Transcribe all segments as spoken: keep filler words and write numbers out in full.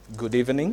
Good evening.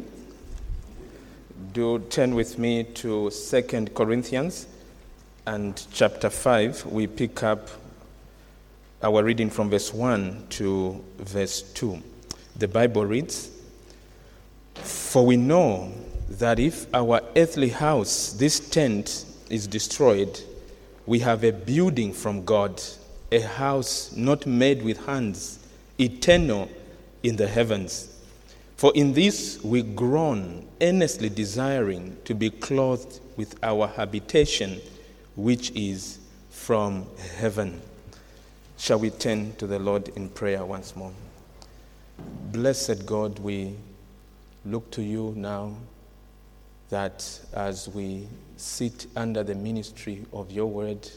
Do turn with me to Second Corinthians and chapter five. We pick up our reading from verse one to verse two. The Bible reads, "For we know that if our earthly house, this tent, is destroyed, we have a building from God, a house not made with hands, eternal in the heavens. For in this we groan, earnestly desiring to be clothed with our habitation, which is from heaven." Shall we turn to the Lord in prayer once more? Blessed God, we look to you now that as we sit under the ministry of your word,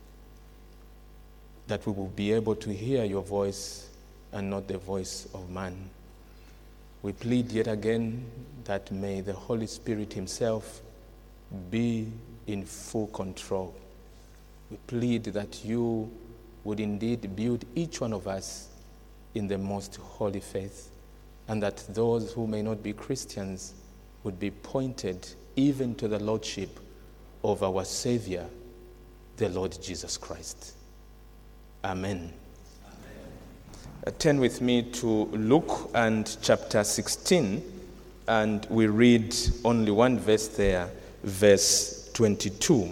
that we will be able to hear your voice and not the voice of man. We plead yet again that may the Holy Spirit himself be in full control. We plead that you would indeed build each one of us in the most holy faith, and that those who may not be Christians would be pointed even to the Lordship of our Savior, the Lord Jesus Christ. Amen. Uh, turn with me to Luke and chapter sixteen, and we read only one verse there, verse twenty-two.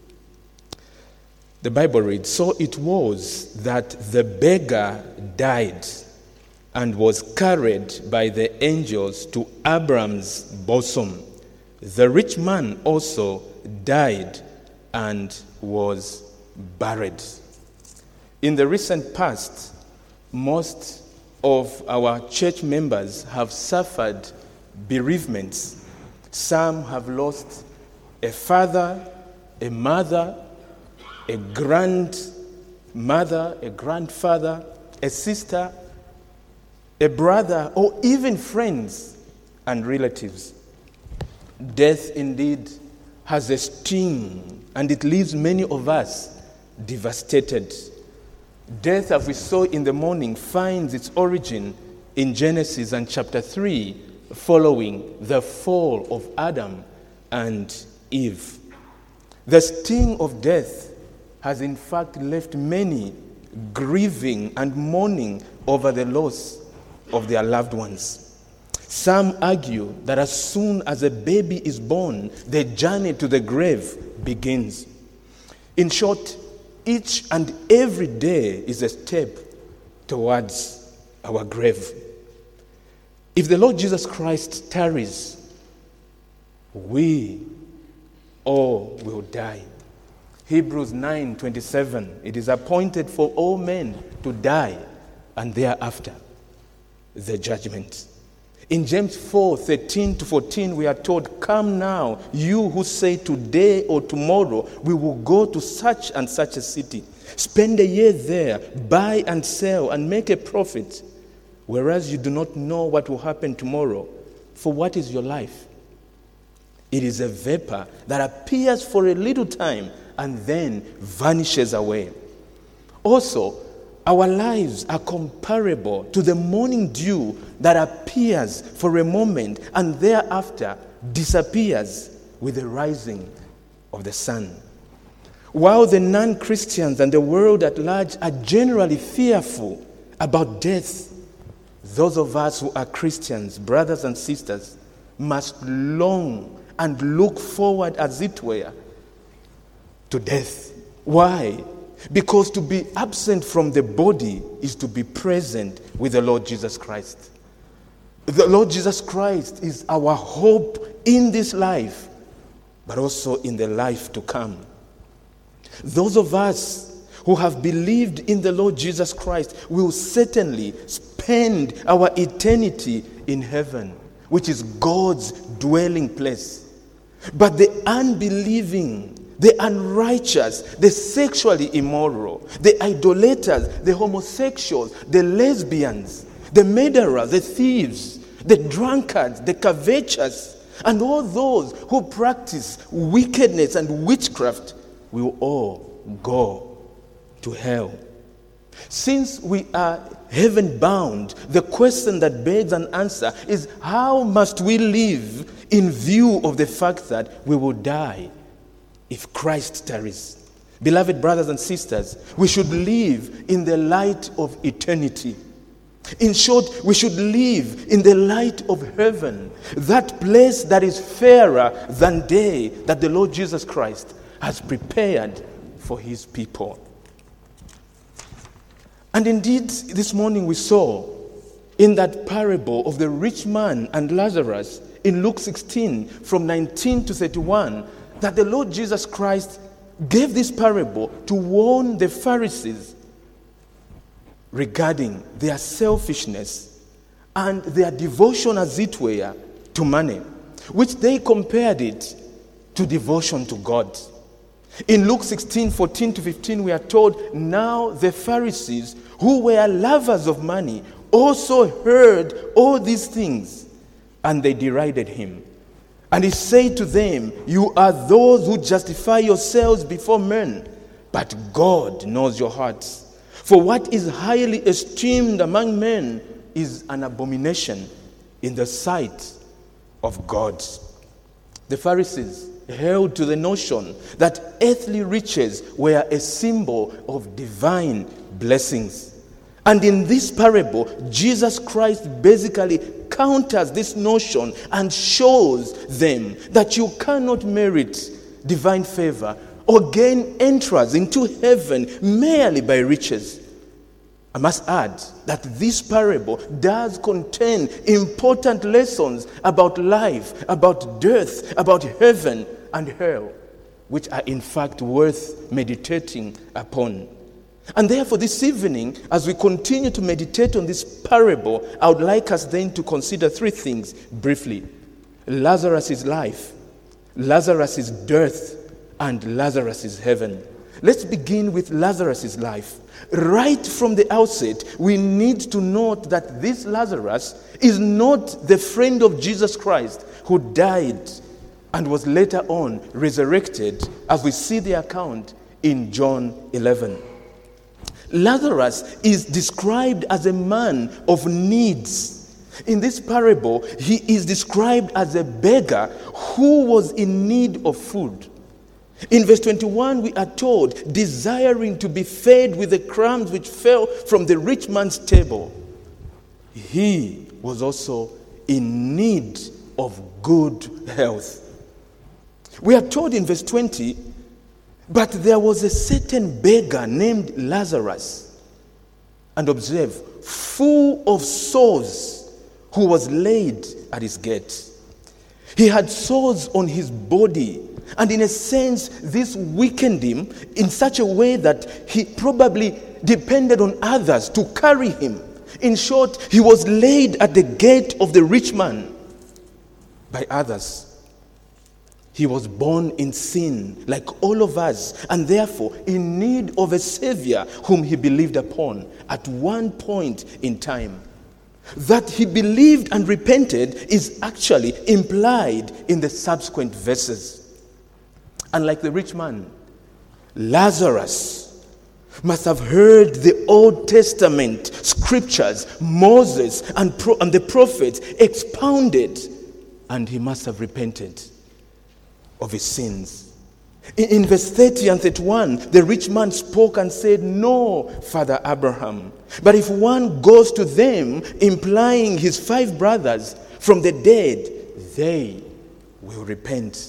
The Bible reads, "So it was that the beggar died and was carried by the angels to Abraham's bosom. The rich man also died and was buried." In the recent past, most of our church members have suffered bereavements. Some have lost a father, a mother, a grandmother, a grandfather, a sister, a brother, or even friends and relatives. Death indeed has a sting, and it leaves many of us devastated. Death, as we saw in the morning, finds its origin in Genesis and chapter three, following the fall of Adam and Eve. The sting of death has in fact left many grieving and mourning over the loss of their loved ones. Some argue that as soon as a baby is born, the journey to the grave begins. In short, each and every day is a step towards our grave. If the Lord Jesus Christ tarries, we all will die. Hebrews nine twenty-seven, "It is appointed for all men to die, and thereafter the judgment." In James four thirteen to fourteen, we are told, "Come now, you who say today or tomorrow we will go to such and such a city. Spend a year there, buy and sell and make a profit, whereas you do not know what will happen tomorrow. For what is your life? It is a vapor that appears for a little time and then vanishes away." Also, our lives are comparable to the morning dew that appears for a moment and thereafter disappears with the rising of the sun. While the non-Christians and the world at large are generally fearful about death, those of us who are Christians, brothers and sisters, must long and look forward, as it were, to death. Why? Because to be absent from the body is to be present with the Lord Jesus Christ. The Lord Jesus Christ is our hope in this life, but also in the life to come. Those of us who have believed in the Lord Jesus Christ will certainly spend our eternity in heaven, which is God's dwelling place. But the unbelieving, the unrighteous, the sexually immoral, the idolaters, the homosexuals, the lesbians, the murderers, the thieves, the drunkards, the covetous, and all those who practice wickedness and witchcraft will all go to hell. Since we are heaven bound, the question that begs an answer is, how must we live in view of the fact that we will die if Christ tarries? Beloved brothers and sisters, we should live in the light of eternity. In short, we should live in the light of heaven, that place that is fairer than day that the Lord Jesus Christ has prepared for his people. And indeed, this morning we saw in that parable of the rich man and Lazarus in Luke sixteen from nineteen to thirty-one that the Lord Jesus Christ gave this parable to warn the Pharisees regarding their selfishness and their devotion, as it were, to money, which they compared it to devotion to God. In Luke sixteen, fourteen to fifteen, we are told, now the Pharisees, who were lovers of money, also heard all these things, and they derided him. And he said to them, you are those who justify yourselves before men, but God knows your hearts. For what is highly esteemed among men is an abomination in the sight of God. The Pharisees held to the notion that earthly riches were a symbol of divine blessings. And in this parable, Jesus Christ basically counters this notion and shows them that you cannot merit divine favor or gain entrance into heaven merely by riches. I must add that this parable does contain important lessons about life, about death, about heaven and hell, which are in fact worth meditating upon. And therefore this evening, as we continue to meditate on this parable, I would like us then to consider three things briefly. Lazarus' life, Lazarus' death, and Lazarus' heaven. Let's begin with Lazarus' life. Right from the outset, we need to note that this Lazarus is not the friend of Jesus Christ who died and was later on resurrected, as we see the account in John eleven. Lazarus is described as a man of needs. In this parable, he is described as a beggar who was in need of food. In verse twenty-one, we are told, desiring to be fed with the crumbs which fell from the rich man's table. He was also in need of good health. We are told in verse twenty, but there was a certain beggar named Lazarus, and observe, full of sores, who was laid at his gate. He had sores on his body, and in a sense, this weakened him in such a way that he probably depended on others to carry him. In short, he was laid at the gate of the rich man by others. He was born in sin, like all of us, and therefore in need of a Savior whom he believed upon at one point in time. That he believed and repented is actually implied in the subsequent verses. Unlike the rich man, Lazarus must have heard the Old Testament scriptures, Moses and, pro- and the prophets expounded, and he must have repented of his sins. In, in verse thirty and thirty-one, the rich man spoke and said, no, Father Abraham, but if one goes to them, implying his five brothers from the dead, they will repent.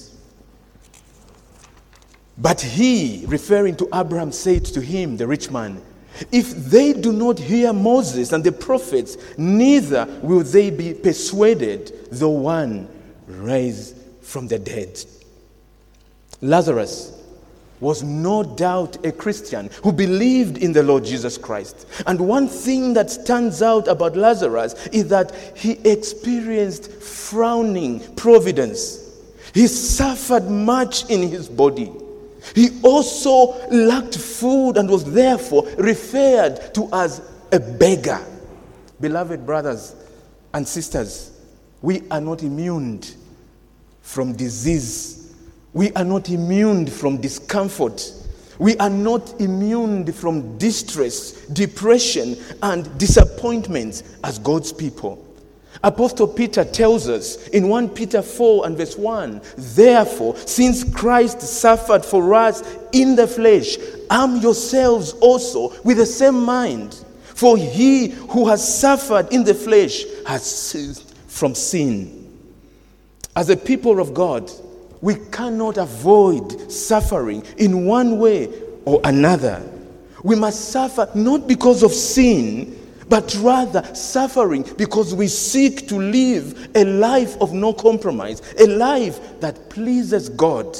But he, referring to Abraham, said to him, the rich man, if they do not hear Moses and the prophets, neither will they be persuaded, though one rise from the dead. Lazarus was no doubt a Christian who believed in the Lord Jesus Christ. And one thing that stands out about Lazarus is that he experienced frowning providence. He suffered much in his body. He also lacked food and was therefore referred to as a beggar. Beloved brothers and sisters, we are not immune from disease. We are not immune from discomfort. We are not immune from distress, depression, and disappointments as God's people. Apostle Peter tells us in First Peter four and verse one, therefore, since Christ suffered for us in the flesh, arm yourselves also with the same mind. For he who has suffered in the flesh has ceased from sin. As a people of God, we cannot avoid suffering in one way or another. We must suffer not because of sin, but rather suffering because we seek to live a life of no compromise, a life that pleases God,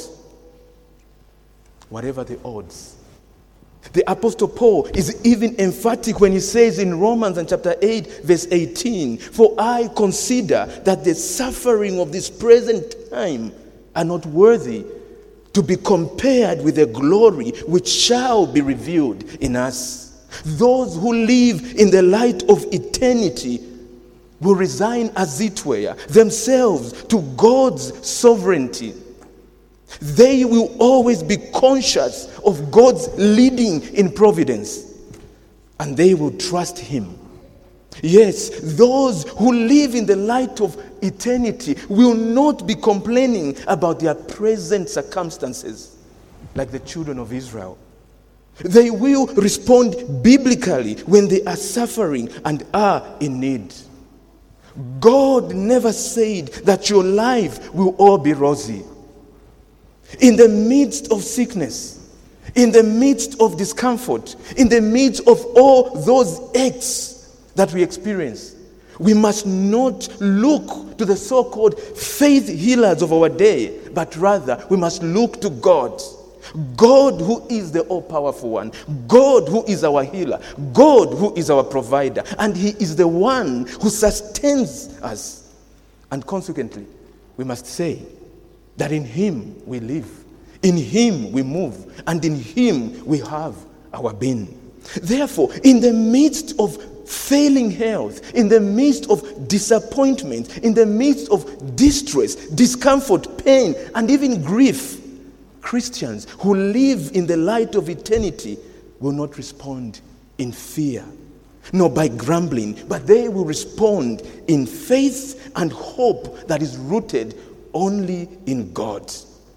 whatever the odds. The Apostle Paul is even emphatic when he says in Romans and chapter eight, verse eighteen, for I consider that the suffering of this present time are not worthy to be compared with the glory which shall be revealed in us. Those who live in the light of eternity will resign, as it were, themselves to God's sovereignty. They will always be conscious of God's leading in providence, and they will trust Him. Yes, those who live in the light of eternity will not be complaining about their present circumstances like the children of Israel. They will respond biblically when they are suffering and are in need. God never said that your life will all be rosy. In the midst of sickness, in the midst of discomfort, in the midst of all those aches that we experience, we must not look to the so-called faith healers of our day, but rather we must look to God. God who is the all-powerful one, God who is our healer, God who is our provider, and He is the one who sustains us. And consequently, we must say that in Him we live, in Him we move, and in Him we have our being. Therefore, in the midst of failing health, in the midst of disappointment, in the midst of distress, discomfort, pain, and even grief, Christians who live in the light of eternity will not respond in fear, nor by grumbling, but they will respond in faith and hope that is rooted only in God.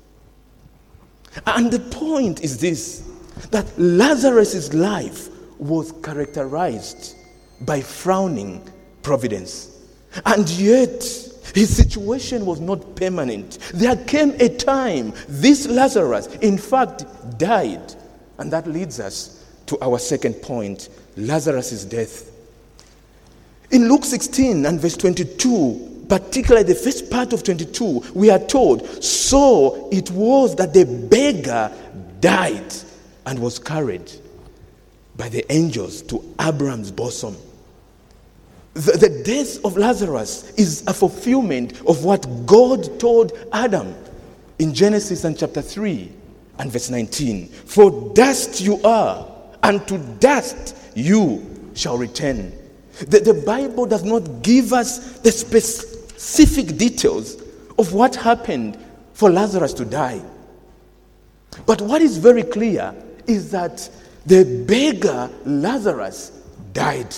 And the point is this, that Lazarus' life was characterized by frowning providence. And yet, his situation was not permanent. There came a time this Lazarus, in fact, died. And that leads us to our second point, Lazarus' death. In Luke sixteen and verse twenty-two, particularly the first part of twenty-two, we are told, so it was that the beggar died and was carried by the angels to Abraham's bosom. The, the death of Lazarus is a fulfillment of what God told Adam in Genesis and chapter three and verse nineteen. For dust you are, and to dust you shall return. The, the Bible does not give us the specific details of what happened for Lazarus to die. But what is very clear is that the beggar Lazarus died.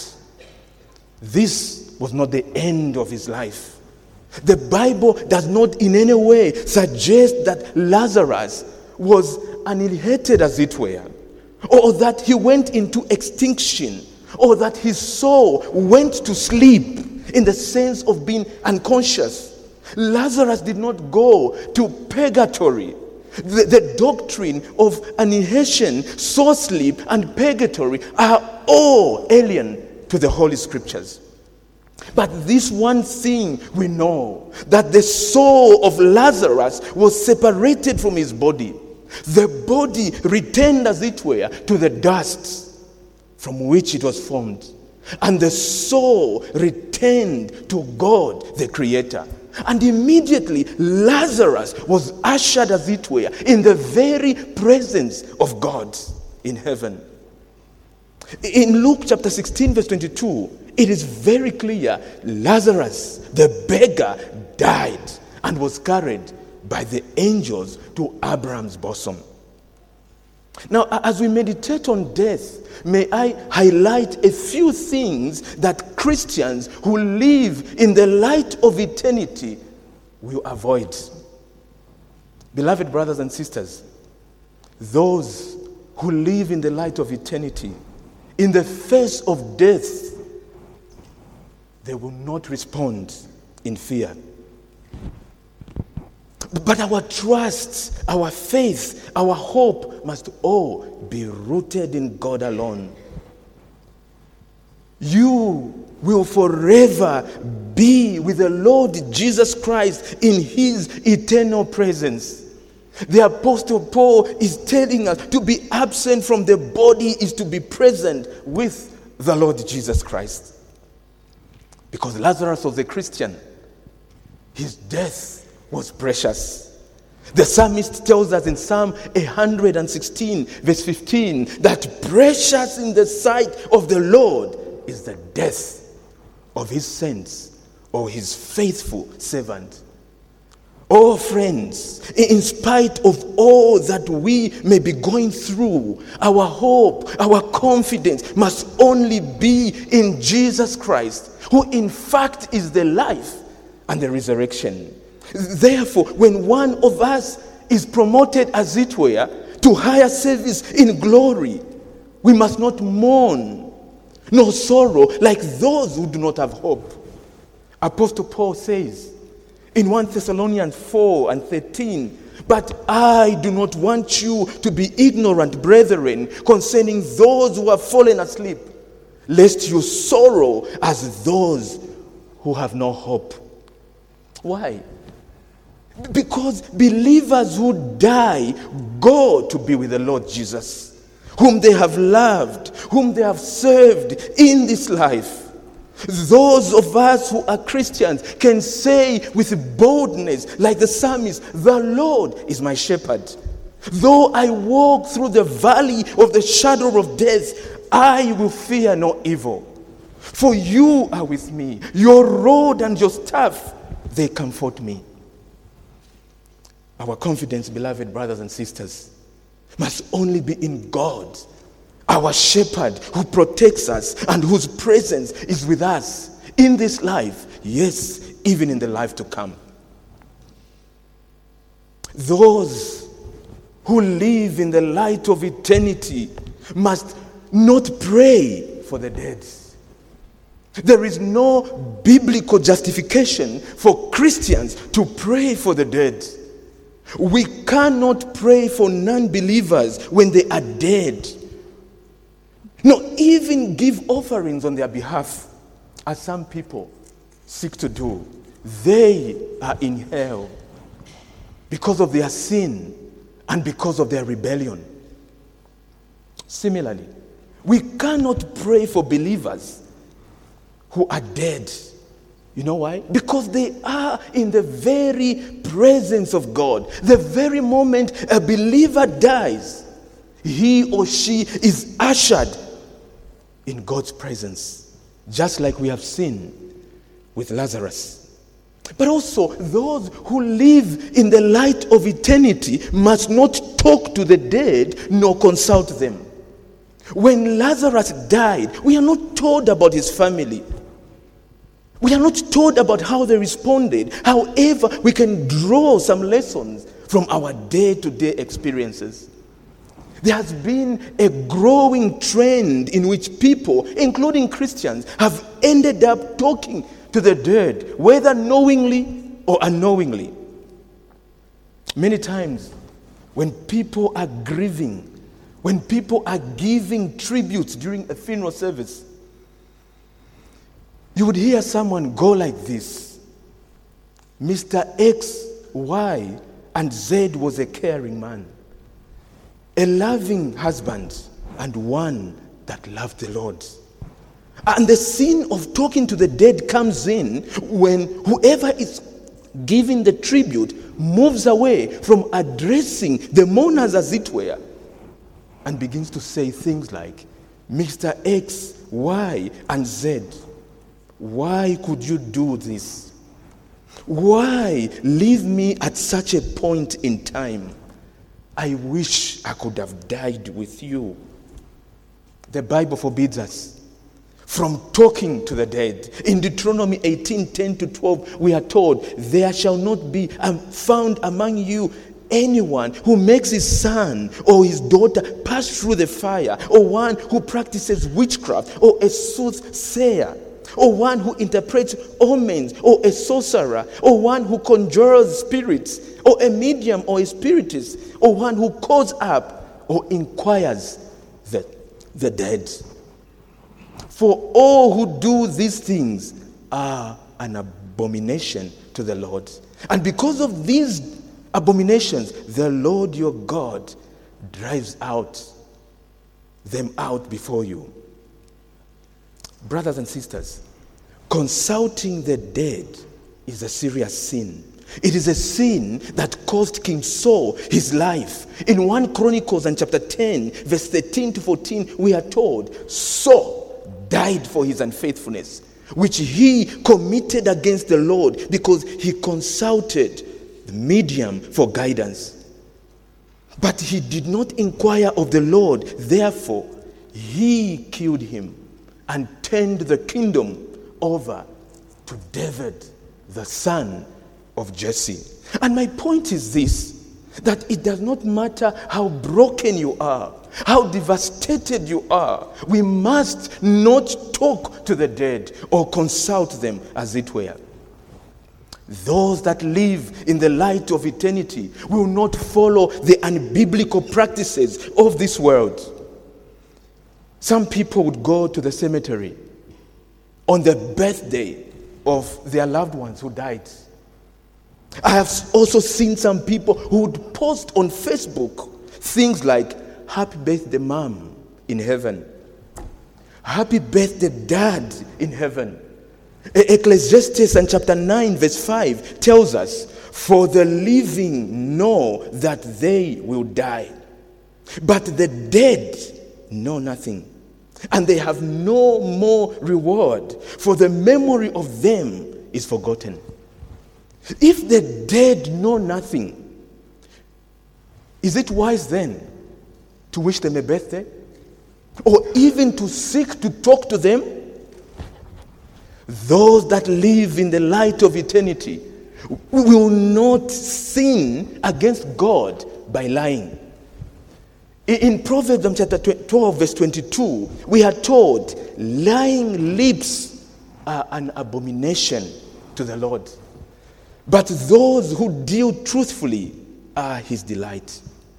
This was not the end of his life. The Bible does not in any way suggest that Lazarus was annihilated, as it were, or that he went into extinction, or that his soul went to sleep in the sense of being unconscious. Lazarus did not go to purgatory. The, the doctrine of annihilation, soul sleep, and purgatory are all alien to the Holy Scriptures. But this one thing we know, that the soul of Lazarus was separated from his body. The body returned, as it were, to the dust from which it was formed. And the soul returned to God, the Creator. And immediately Lazarus was ushered, as it were, in the very presence of God in heaven. In Luke chapter sixteen, verse twenty-two, it is very clear Lazarus, the beggar, died and was carried by the angels to Abraham's bosom. Now, as we meditate on death, may I highlight a few things that Christians who live in the light of eternity will avoid. Beloved brothers and sisters, those who live in the light of eternity, in the face of death, they will not respond in fear. But our trust, our faith, our hope must all be rooted in God alone. You will forever be with the Lord Jesus Christ in his eternal presence. The Apostle Paul is telling us to be absent from the body is to be present with the Lord Jesus Christ. Because Lazarus was a Christian. His death was precious. The psalmist tells us in Psalm one sixteen, verse fifteen, that precious in the sight of the Lord is the death of his saints or his faithful servant. Oh friends, in spite of all that we may be going through, our hope, our confidence must only be in Jesus Christ, who in fact is the life and the resurrection. Therefore, when one of us is promoted, as it were, to higher service in glory, we must not mourn nor sorrow like those who do not have hope. Apostle Paul says in First Thessalonians four and thirteen, but I do not want you to be ignorant, brethren, concerning those who have fallen asleep, lest you sorrow as those who have no hope. Why? Because believers who die go to be with the Lord Jesus, whom they have loved, whom they have served in this life. Those of us who are Christians can say with boldness, like the psalmist, the Lord is my shepherd. Though I walk through the valley of the shadow of death, I will fear no evil. For you are with me. Your rod and your staff, they comfort me. Our confidence, beloved brothers and sisters, must only be in God, our shepherd who protects us and whose presence is with us in this life, yes, even in the life to come. Those who live in the light of eternity must not pray for the dead. There is no biblical justification for Christians to pray for the dead. We cannot pray for non-believers when they are dead. Not even give offerings on their behalf, as some people seek to do. They are in hell because of their sin and because of their rebellion. Similarly, we cannot pray for believers who are dead. You know why? Because they are in the very presence of God. The very moment a believer dies, he or she is ushered in God's presence, just like we have seen with Lazarus. But also, those who live in the light of eternity must not talk to the dead nor consult them. When Lazarus died, we are not told about his family. We are not told about how they responded. However, we can draw some lessons from our day-to-day experiences. There has been a growing trend in which people, including Christians, have ended up talking to the dead, whether knowingly or unknowingly. Many times, when people are grieving, when people are giving tributes during a funeral service, you would hear someone go like this: Mister X, Y, and Z was a caring man, a loving husband, and one that loved the Lord. And the scene of talking to the dead comes in when whoever is giving the tribute moves away from addressing the mourners, as it were, and begins to say things like, Mister X, Y, and Z, why could you do this? Why leave me at such a point in time? I wish I could have died with you. The Bible forbids us from talking to the dead. In Deuteronomy eighteen, ten to twelve, we are told, there shall not be found among you anyone who makes his son or his daughter pass through the fire, or one who practices witchcraft, or a soothsayer, or one who interprets omens, or a sorcerer, or one who conjures spirits, or a medium or a spiritist, or one who calls up or inquires the, the dead. For all who do these things are an abomination to the Lord. And because of these abominations, the Lord your God drives out them out before you. Brothers and sisters, consulting the dead is a serious sin. It is a sin that cost King Saul his life. In First Chronicles and chapter ten, verse thirteen to fourteen, we are told, Saul died for his unfaithfulness, which he committed against the Lord, because he consulted the medium for guidance. But he did not inquire of the Lord. Therefore, he killed him and turned the kingdom over to David, the son of Jesse. And my point is this, that it does not matter how broken you are, how devastated you are, we must not talk to the dead or consult them, as it were. Those that live in the light of eternity will not follow the unbiblical practices of this world. Some people would go to the cemetery on the birthday of their loved ones who died. I have also seen some people who would post on Facebook things like, happy birthday mom in heaven, happy birthday dad in heaven. Ecclesiastes and chapter nine verse five tells us, for the living know that they will die, but the dead know nothing, and they have no more reward, for the memory of them is forgotten. If the dead know nothing, is it wise then to wish them a birthday? Or even to seek to talk to them? Those that live in the light of eternity will not sin against God by lying. In Proverbs chapter twelve, verse twenty-two, we are told, lying lips are an abomination to the Lord, but those who deal truthfully are his delight.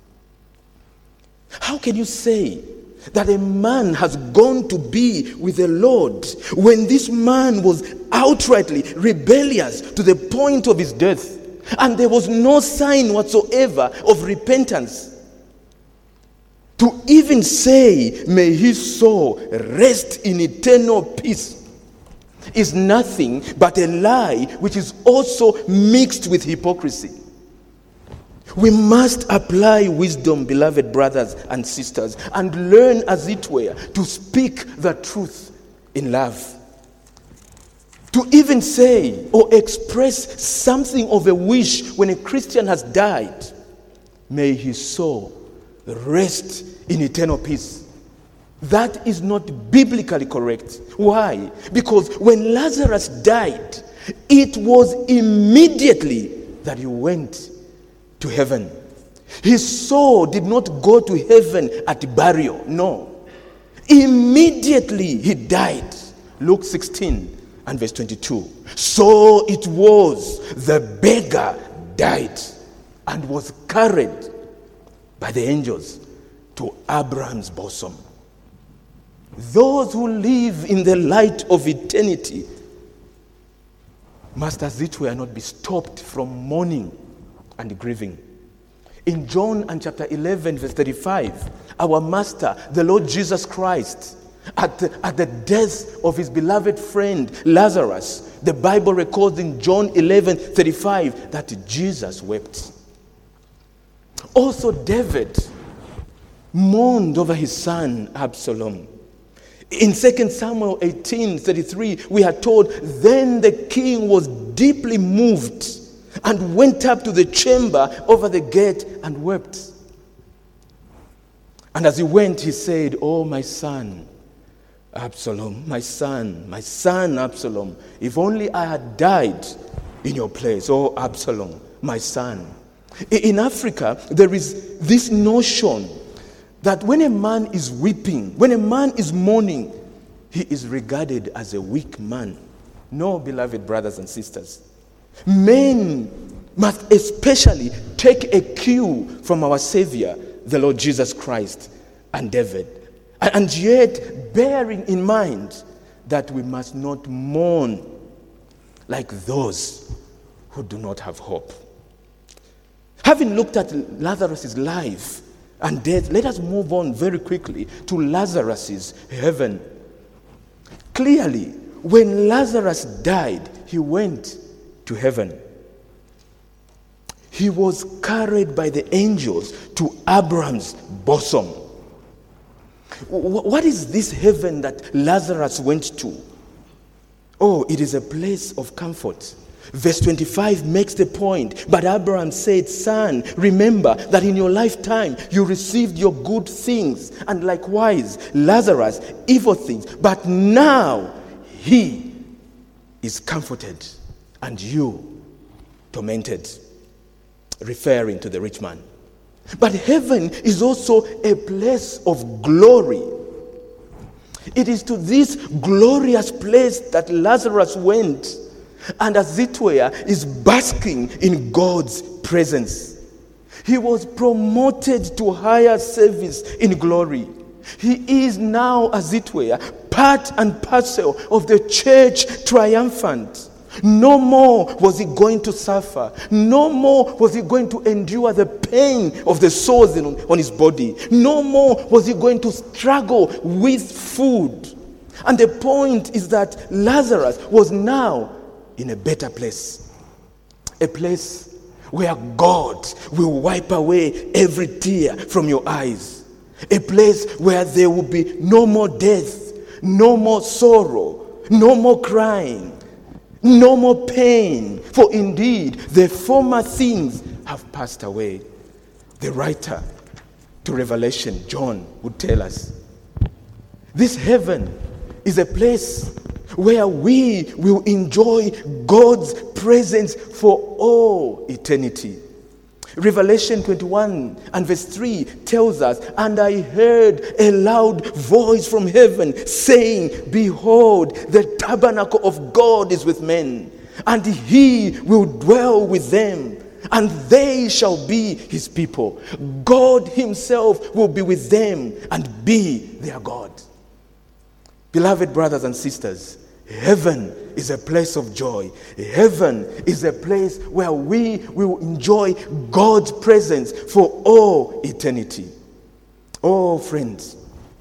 How can you say that a man has gone to be with the Lord when this man was outrightly rebellious to the point of his death, and there was no sign whatsoever of repentance? To even say, may his soul rest in eternal peace, is nothing but a lie which is also mixed with hypocrisy. We must apply wisdom, beloved brothers and sisters, and learn, as it were, to speak the truth in love. To even say or express something of a wish when a Christian has died, may his soul rest in eternal peace. That is not biblically correct. Why? Because when Lazarus died, it was immediately that he went to heaven. His soul did not go to heaven at burial. No. Immediately he died. Luke sixteen and verse twenty-two. So it was, the beggar died and was carried by the angels to Abraham's bosom. Those who live in the light of eternity must, as it were, not be stopped from mourning and grieving. In John and chapter eleven, verse thirty-five, our Master, the Lord Jesus Christ, at the, at the death of his beloved friend Lazarus, the Bible records in John eleven, thirty-five that Jesus wept. Also David mourned over his son Absalom. In Second Samuel eighteen, thirty-three, we are told, then the king was deeply moved and went up to the chamber over the gate and wept. And as he went, he said, "Oh, my son, Absalom, my son, my son Absalom, if only I had died in your place. Oh, Absalom, my son." In Africa, there is this notion that when a man is weeping, when a man is mourning, he is regarded as a weak man. No, beloved brothers and sisters. Men must especially take a cue from our Savior, the Lord Jesus Christ, and David. And yet, bearing in mind that we must not mourn like those who do not have hope. Having looked at Lazarus' life and death, let us move on very quickly to Lazarus' heaven. Clearly, when Lazarus died, he went to heaven. He was carried by the angels to Abraham's bosom. What is this heaven that Lazarus went to? Oh, it is a place of comfort. Verse twenty-five makes the point. But Abraham said, "Son, remember that in your lifetime you received your good things, and likewise Lazarus evil things. But now he is comforted, and you tormented." Referring to the rich man. But heaven is also a place of glory. It is to this glorious place that Lazarus went, and as it were, is basking in God's presence. He was promoted to higher service in glory. He is now, as it were, part and parcel of the church triumphant. No more was he going to suffer. No more was he going to endure the pain of the sores in, on his body. No more was he going to struggle with food. And the point is that Lazarus was now in a better place. A place where God will wipe away every tear from your eyes. A place where there will be no more death, no more sorrow, no more crying, no more pain, for indeed the former things have passed away. The writer to Revelation, John, would tell us this heaven is a place where we will enjoy God's presence for all eternity. Revelation twenty-one and verse three tells us, "And I heard a loud voice from heaven saying, Behold, the tabernacle of God is with men, and he will dwell with them, and they shall be his people. God himself will be with them and be their God." Beloved brothers and sisters, heaven is a place of joy. Heaven is a place where we will enjoy God's presence for all eternity. Oh, friends,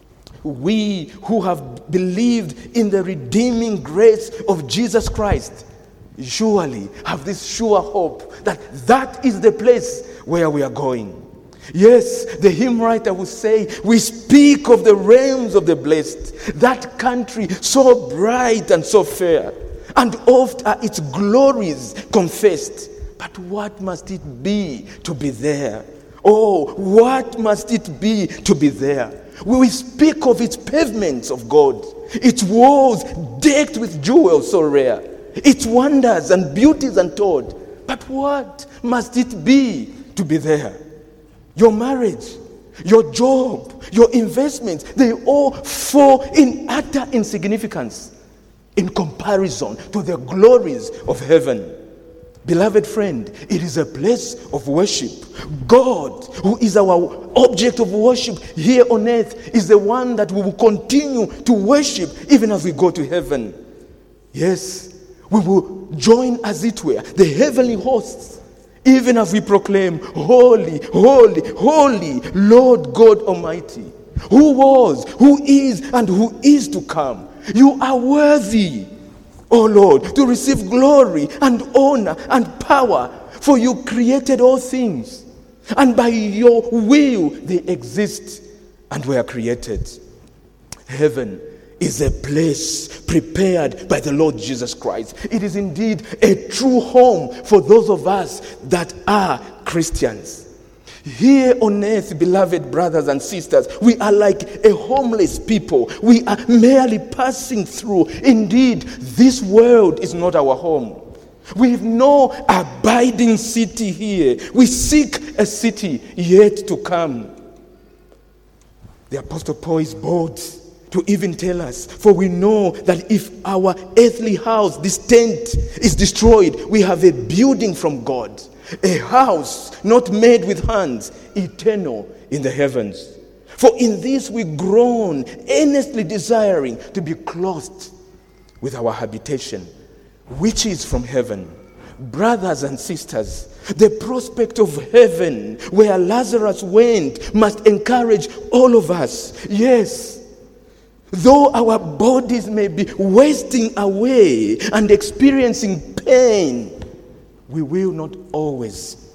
we who have believed in the redeeming grace of Jesus Christ surely have this sure hope that that is the place where we are going. Yes, the hymn writer will say, "We speak of the realms of the blessed, that country so bright and so fair, and oft are its glories confessed. But what must it be to be there? Oh, what must it be to be there? We speak of its pavements of gold, its walls decked with jewels so rare, its wonders and beauties untold. But what must it be to be there? Your marriage, your job, your investments, they all fall in utter insignificance in comparison to the glories of heaven. Beloved friend, it is a place of worship. God, who is our object of worship here on earth, is the one that we will continue to worship even as we go to heaven. Yes, we will join, as it were, the heavenly hosts, even as we proclaim, "Holy, holy, holy, Lord God Almighty, who was, who is, and who is to come. You are worthy, O Lord, to receive glory and honor and power, for you created all things, and by your will they exist and were created." Heaven is a place prepared by the Lord Jesus Christ. It is indeed a true home for those of us that are Christians. Here on earth, beloved brothers and sisters, we are like a homeless people. We are merely passing through. Indeed, this world is not our home. We have no abiding city here. We seek a city yet to come. The Apostle Paul is bold to even tell us, for we know that if our earthly house, this tent, is destroyed, we have a building from God, a house not made with hands, eternal in the heavens. For in this we groan, earnestly desiring to be clothed with our habitation, which is from heaven. Brothers and sisters, the prospect of heaven, where Lazarus went, must encourage all of us. Yes, though our bodies may be wasting away and experiencing pain, we will not always,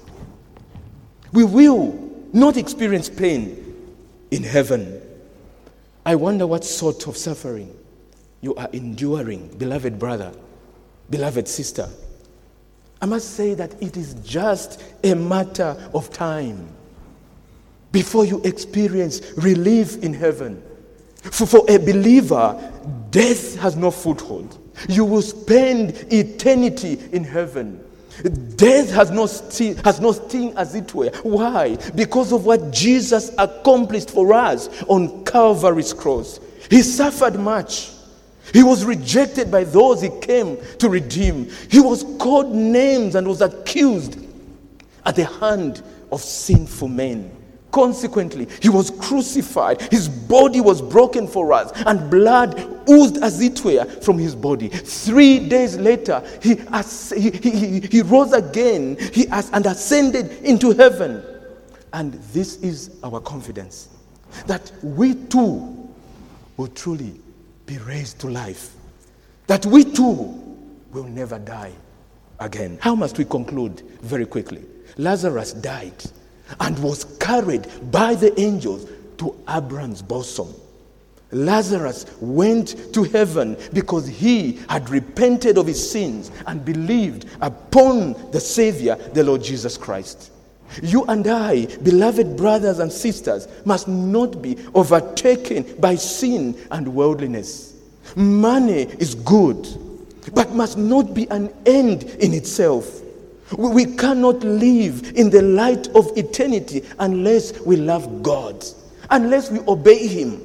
we will not experience pain in heaven. I wonder what sort of suffering you are enduring, beloved brother, beloved sister. I must say that it is just a matter of time before you experience relief in heaven. For, for a believer, death has no foothold. You will spend eternity in heaven. Death has no sting, has no sting as it were. Why? Because of what Jesus accomplished for us on Calvary's cross. He suffered much. He was rejected by those he came to redeem. He was called names and was accused at the hand of sinful men. Consequently, he was crucified. His body was broken for us, and blood oozed as it were from his body. Three days later, he, as, he, he, he rose again he as, and ascended into heaven. And this is our confidence, that we too will truly be raised to life, that we too will never die again. How must we conclude very quickly? Lazarus died and was carried by the angels to Abraham's bosom. Lazarus went to heaven because he had repented of his sins and believed upon the Savior, the Lord Jesus Christ. You and I, beloved brothers and sisters, must not be overtaken by sin and worldliness. Money is good, but must not be an end in itself. We cannot live in the light of eternity unless we love God, unless we obey Him.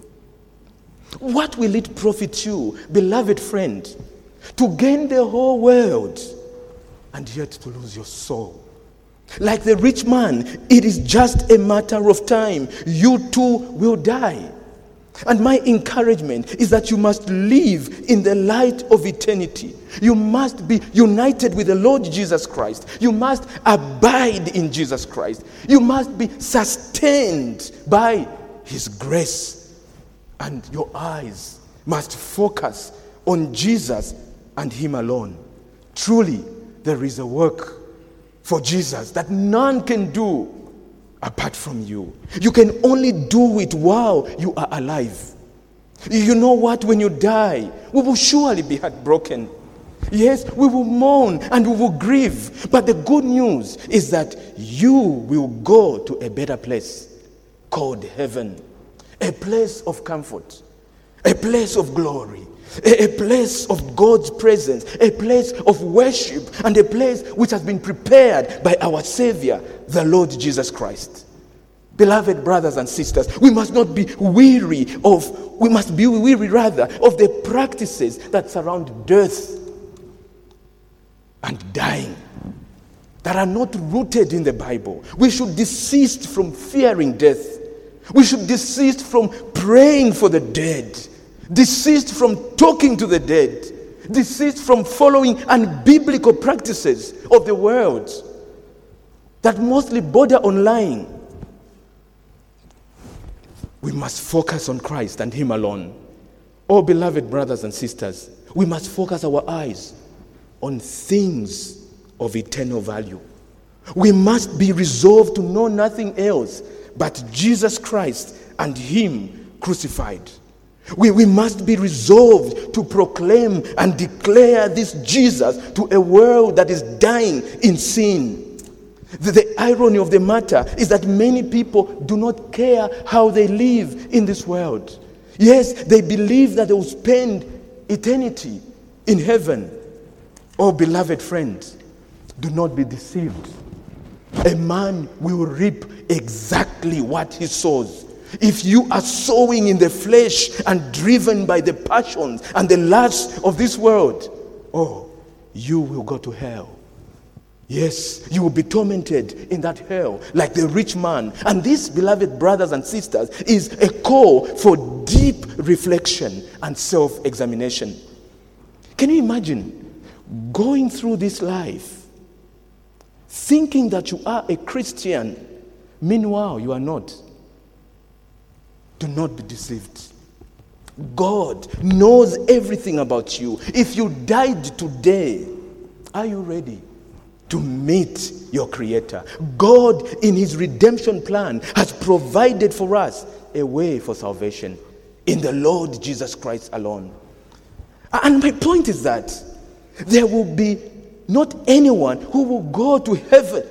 What will it profit you, beloved friend, to gain the whole world and yet to lose your soul? Like the rich man, it is just a matter of time. You too will die. And my encouragement is that you must live in the light of eternity. You must be united with the Lord Jesus Christ. You must abide in Jesus Christ. You must be sustained by His grace. And your eyes must focus on Jesus and Him alone. Truly, there is a work for Jesus that none can do apart from you. You can only do it while you are alive. You know what? When you die, we will surely be heartbroken. Yes, we will mourn and we will grieve. But the good news is that you will go to a better place called heaven. A place of comfort. A place of glory. A place of God's presence, a place of worship, and a place which has been prepared by our Savior, the Lord Jesus Christ. Beloved brothers and sisters, we must not be weary of, we must be weary rather of the practices that surround death and dying that are not rooted in the Bible. We should desist from fearing death. We should desist from praying for the dead. Desist from talking to the dead. Desist from following unbiblical practices of the world that mostly border on lying. We must focus on Christ and Him alone. Oh, beloved brothers and sisters, we must focus our eyes on things of eternal value. We must be resolved to know nothing else but Jesus Christ and Him crucified. We, we must be resolved to proclaim and declare this Jesus to a world that is dying in sin. The, the irony of the matter is that many people do not care how they live in this world. Yes, they believe that they will spend eternity in heaven. Oh, beloved friends, do not be deceived. A man will reap exactly what he sows. If you are sowing in the flesh and driven by the passions and the lusts of this world, oh, you will go to hell. Yes, you will be tormented in that hell like the rich man. And this, beloved brothers and sisters, is a call for deep reflection and self-examination. Can you imagine going through this life thinking that you are a Christian, meanwhile you are not? Do not be deceived. God knows everything about you. If you died today, are you ready to meet your Creator? God, in His redemption plan, has provided for us a way for salvation in the Lord Jesus Christ alone. And my point is that there will be not anyone who will go to heaven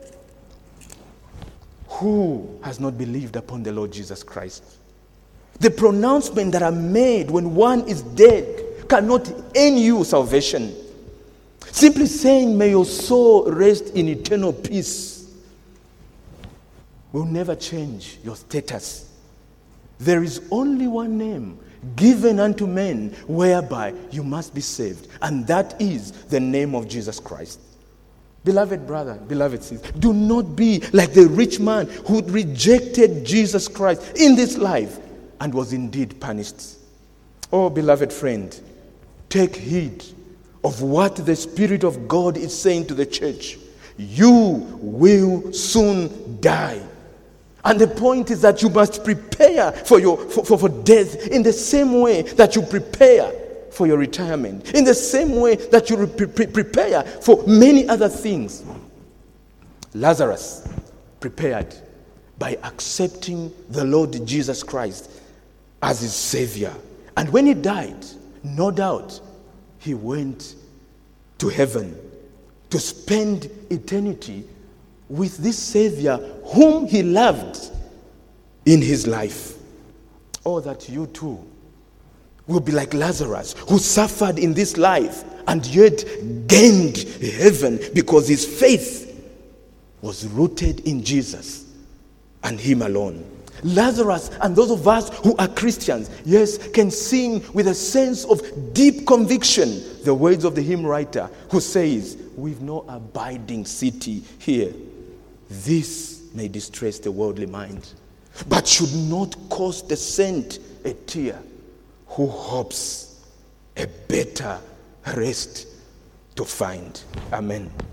who has not believed upon the Lord Jesus Christ. The pronouncement that are made when one is dead cannot earn you salvation. Simply saying, may your soul rest in eternal peace, will never change your status. There is only one name given unto men whereby you must be saved, and that is the name of Jesus Christ. Beloved brother, beloved sister, do not be like the rich man who rejected Jesus Christ in this life and was indeed punished. Oh, beloved friend, take heed of what the Spirit of God is saying to the church. You will soon die. And the point is that you must prepare for your for, for, for death in the same way that you prepare for your retirement, in the same way that you pre- pre- prepare for many other things. Lazarus prepared by accepting the Lord Jesus Christ as his Savior. And when he died, no doubt, he went to heaven to spend eternity with this Savior whom he loved in his life. Oh, that you too will be like Lazarus, who suffered in this life and yet gained heaven because his faith was rooted in Jesus and him alone. Lazarus and those of us who are Christians, yes, can sing with a sense of deep conviction the words of the hymn writer who says, we've no abiding city here. This may distress the worldly mind, but should not cause the saint a tear who hopes a better rest to find. Amen.